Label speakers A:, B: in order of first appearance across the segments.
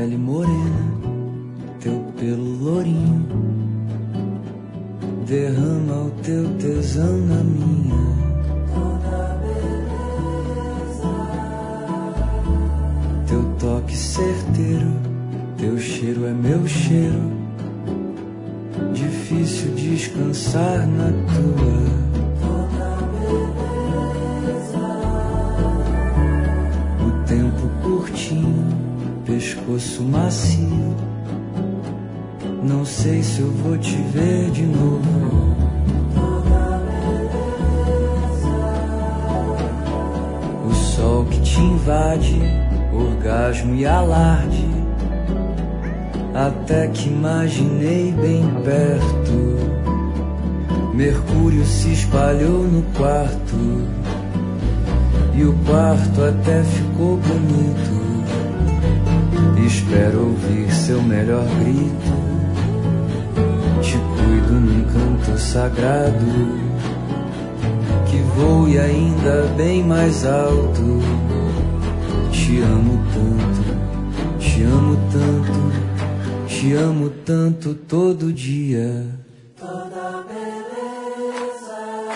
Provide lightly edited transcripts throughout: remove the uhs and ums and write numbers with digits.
A: pele morena, teu pelo lourinho, derrama o teu tesão na minha. Teu toque certeiro, teu cheiro é meu cheiro, difícil descansar na tua. O tempo curtinho, pescoço macio, não sei se eu vou te ver de novo. O sol que te invade, orgasmo e alarde, até que imaginei bem perto. Mercúrio se espalhou no quarto, e o quarto até ficou bonito. Espero ouvir seu melhor grito, te cuido num canto sagrado, que voe ainda bem mais alto. Te amo tanto, te amo tanto, te amo tanto todo dia. Toda beleza,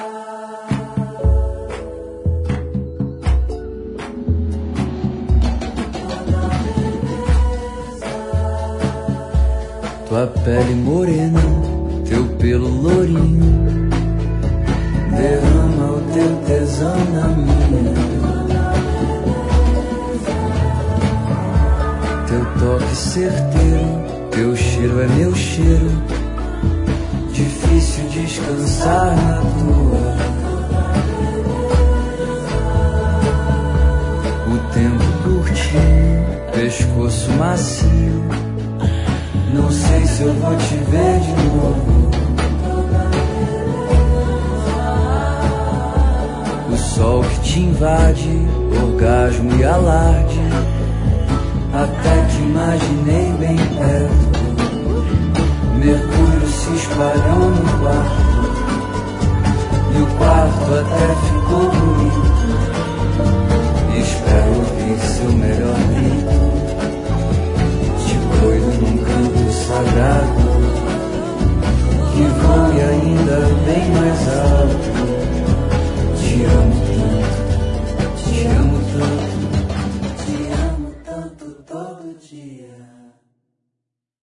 A: toda beleza. Tua pele morena, teu pelo lourinho, derrama o teu tesão na minha. Teu toque certeiro, teu cheiro é meu cheiro, difícil descansar na tua. O tempo curtinho, pescoço macio, não sei se eu vou te ver de novo. O sol que te invade, orgasmo e alarde, até que imaginei bem perto. Mercúrio se espalhou no quarto, e o quarto até ficou bonito. Espero ouvir seu melhor grito, te cuido num canto sagrado,